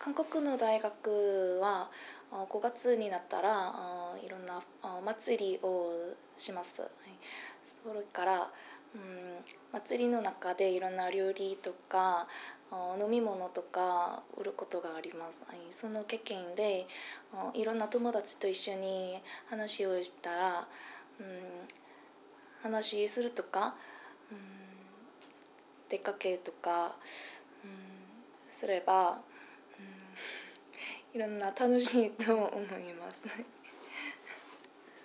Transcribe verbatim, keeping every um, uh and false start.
韓国の大学はごがつになったらいろんな祭りをします。はい、それから、うん、祭りの中でいろんな料理とか飲み物とか売ることがあります。はい、その経験でいろんな友達と一緒に話をしたら、うん、話するとか、うん、出かけとか、うん、すれば、うん、いろんな楽しいと思います。